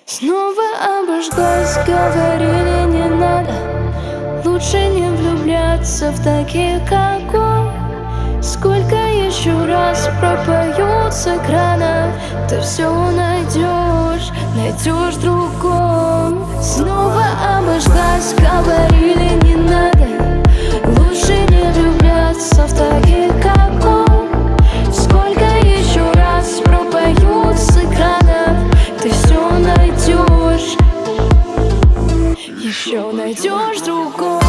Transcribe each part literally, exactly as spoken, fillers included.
Снова обожглась, говорили не надо. Лучше не влюбляться в таких, как он. Сколько еще раз пропоют с экранов, ты все найдешь, найдешь в другом. Снова обожглась, говорили не надо. Лучше не влюбляться в таких, как он. Сколько еще раз пропоют с экранов, ты все найдешь, еще найдешь в другом.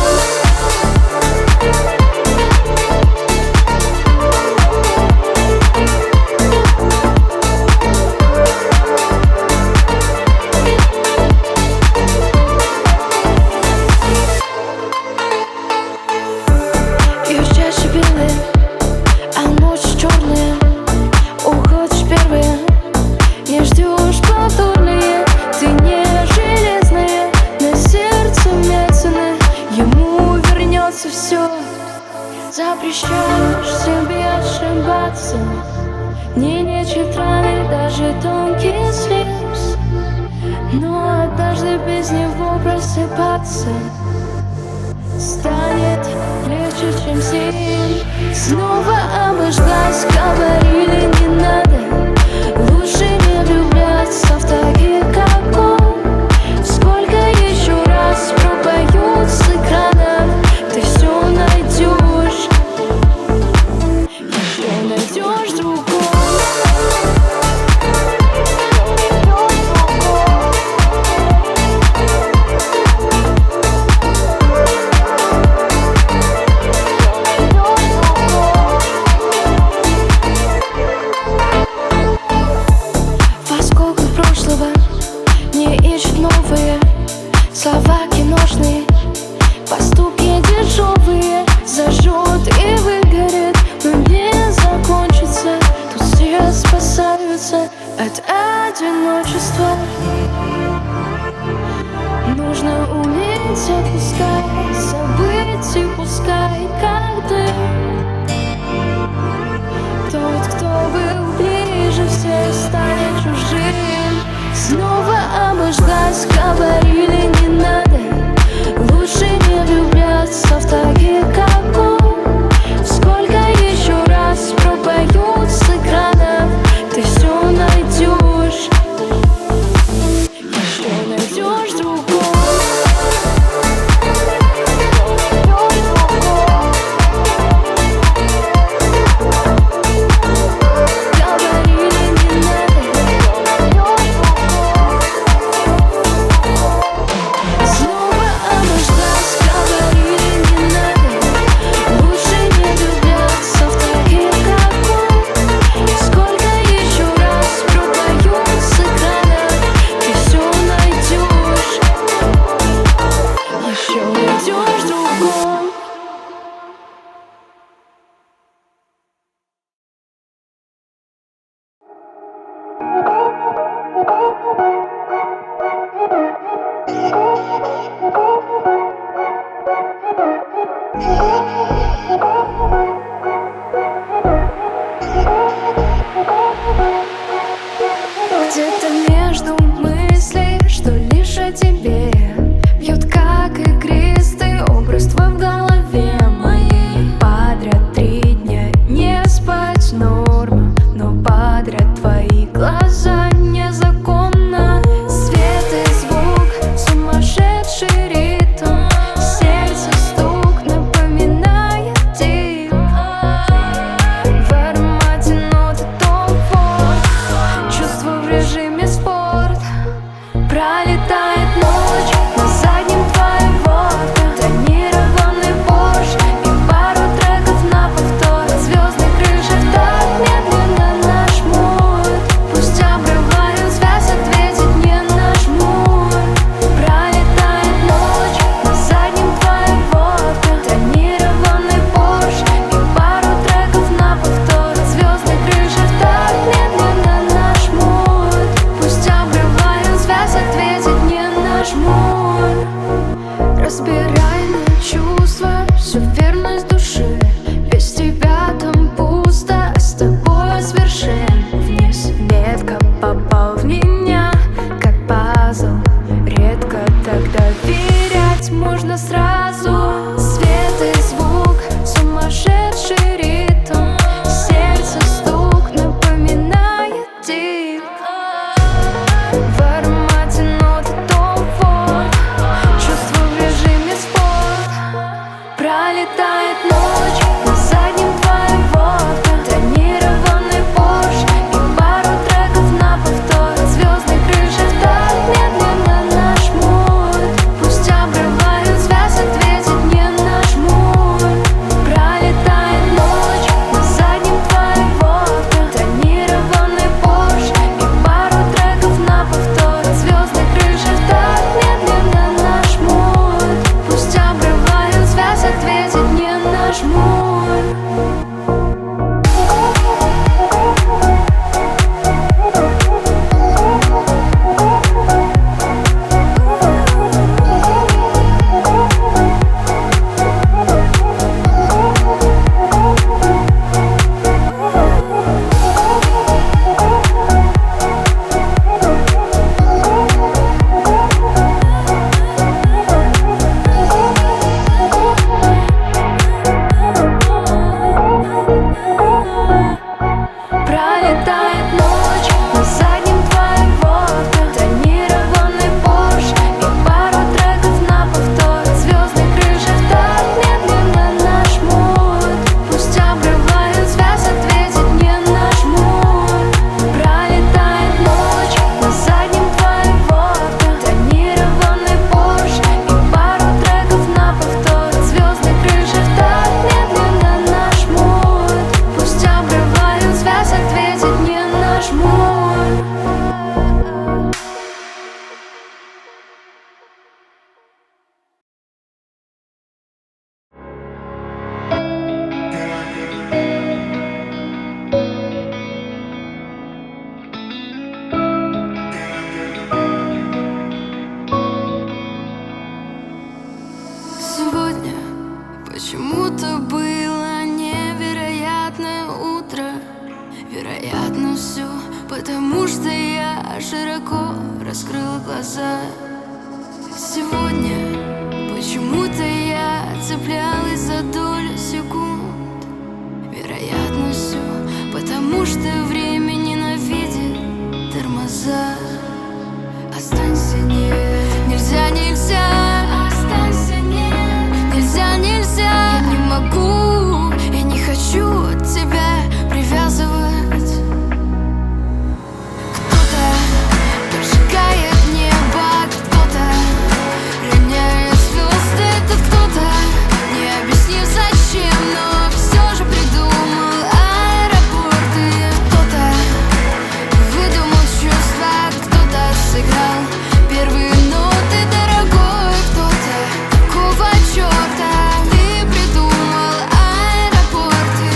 Все запрещаешь себе ошибаться, не лечит раны даже тонкий слез. Но однажды без него просыпаться станет легче, чем с ним. Снова обожглась, говорили не надо. Лучше не влюбляться в таких, как он. Сколько еще раз пропоют с экранов, ты все найдешь, еще найдешь другого. В осколках прошлого не ищут новые слова киношные. Поступки дешевые зажжет и выгорит, но не закончится. Тут все спасаются от одиночества. Нужно уметь отпускать события, пускай как дым. Тот, кто был ближе всех, станет чужим. Снова обожглась, говорили не надо. Лучше не влюбляться в таких, как он. Сколько еще раз пропоют с экранов, ты все найдешь, еще найдешь другого. Где-то между мыслей, что лишь о тебе, бьют как игристый образ твой в голове моей. Подряд три дня не спать норма, но подряд твои глаза незаконно. Свет и звук, сумасшедший ритм, сердце стук напоминает дип. В аромате ноты Том Форд, чувство в режиме спорт. Пролетает ночь на заднем твоего авто, тонированный Порш и пару треков на повтор. Звездной крыши так медленно наш муд, пусть обрывают связь, ответить не нажмут. Пролетает ночь на заднем твоего авто, тонированный Порш и пару треков на повтор. Звездной крыши так медленно наш муд, пусть обрывают связь, ответить не нажмут. Разбирай на чувства всю верность души. Без тебя там пусто, а с тобой с вершин вниз. Метко попал в меня, как по раскрыла глаза. Сегодня почему-то я цеплялась за долю секунд. Вероятно, все потому, что время ненавидит тормоза. Останься, нет, нельзя, нельзя. Останься, нет, нельзя, нельзя. Я не могу, я не хочу от тебя привязывать. Кто-то поджигает небо, кто-то роняет звезды. Этот кто-то, не объяснив зачем, но все же придумал аэропорты. Кто-то выдумал чувства, кто-то сыграл первые ноты, дорогой. Кто-то, какого черта ты придумал аэропорты?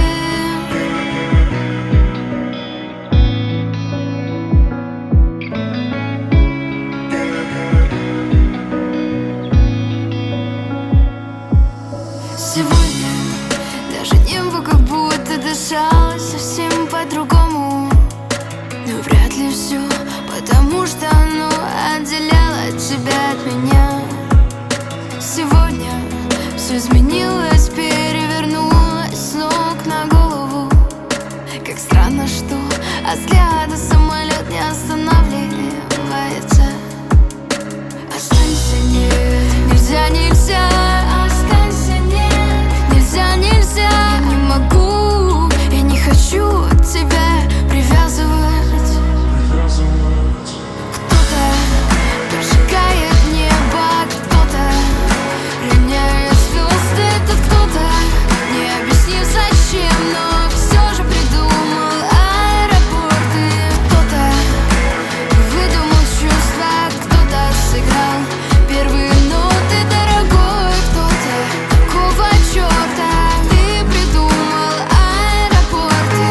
Сегодня даже небо как будто дышало совсем по-другому. Но вряд ли все потому, что оно отделяло тебя от меня. Сегодня все изменилось, перевернулось с ног на голову. Как странно, что от взгляда самолет не останавливается. Останься, нет, нельзя, нельзя. Останься, нет, нельзя, нельзя. Я не могу, я не хочу от тебя привязывать. Кто-то поджигает небо, кто-то роняет звезды. Этот кто-то, не объяснив зачем, но все же придумал аэропорты. Кто-то выдумал чувства, кто-то сыграл первые ноты, дорогой. Кто-то, какого черта ты придумал аэропорты?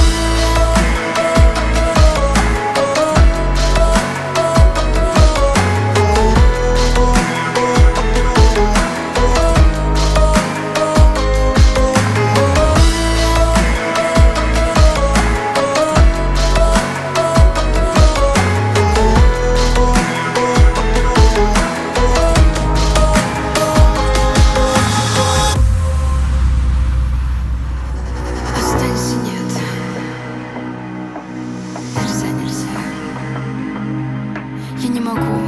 Останься, нет, нельзя, нельзя. Я не могу.